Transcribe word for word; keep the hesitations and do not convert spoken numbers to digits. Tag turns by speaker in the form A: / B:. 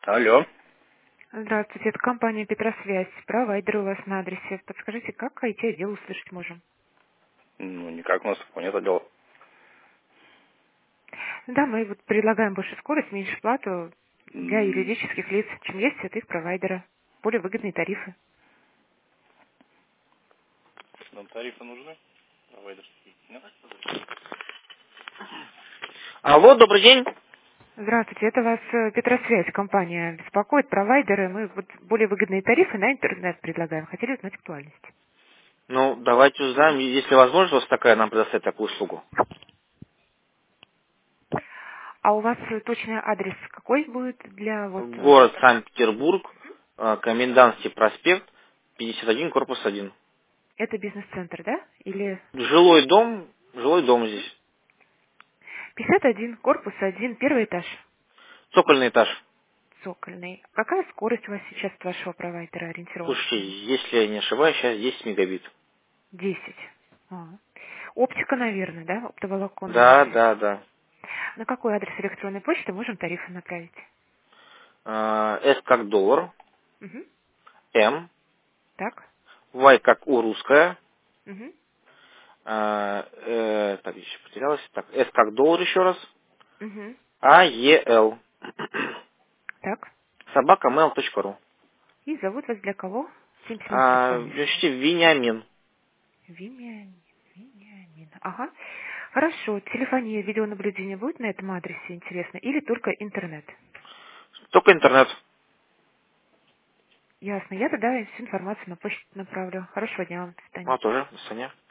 A: Алло.
B: Здравствуйте, это компания Петросвязь. Провайдер у вас на адресе. Подскажите, как ай ти-отдел услышать можем?
A: Ну, никак у нас такого нет отдела.
B: Да, мы вот предлагаем больше скорость, меньше плату для
A: М,
B: юридических лиц, чем есть от их провайдера. Более выгодные тарифы.
A: Нам тарифы нужны? Провайдерские. Нет?
C: Алло, добрый день.
B: Здравствуйте, это вас э, Петросвязь, компания беспокоит, провайдеры. Мы вот более выгодные тарифы на интернет предлагаем. Хотели узнать актуальность.
C: Ну, давайте узнаем, если возможно, у вас такая нам предоставить такую услугу.
B: А у вас э, точный адрес какой будет для вот... э,
C: Город Санкт-Петербург, э, Комендантский проспект, пятьдесят один, корпус один.
B: Это бизнес-центр, да? Или...
C: Жилой дом, жилой дом здесь.
B: пятьдесят один, корпус один, первый этаж.
C: Цокольный этаж.
B: Цокольный. Какая скорость у вас сейчас от вашего провайдера
C: Слушайте,
B: ориентировочная?
C: если я не ошибаюсь, сейчас десять мегабит.
B: десять. А. Оптика, наверное, да? Оптоволоконная
C: Да,
B: связь.
C: да, да.
B: На какой адрес электронной почты можем тарифы направить?
C: Э, S как доллар,
B: Угу.
C: M,
B: Так.
C: Y как у русская,
B: Угу.
C: э, э, так, еще потерялась, так, S как доллар еще раз,
B: Угу.
C: А, Е, Л.
B: Так.
C: Собака mail точка ру.
B: И зовут вас для кого? Всем всем
C: А,
B: специальности.
C: пишите Вениамин.
B: Вимя... Вениамин. Ага. Хорошо. Телефония, видеонаблюдение будет на этом адресе, интересно? Или только интернет?
C: Только интернет.
B: Ясно. Я тогда всю информацию на почту направлю. Хорошего дня вам. До свидания.
C: Ну, тоже. До свидания.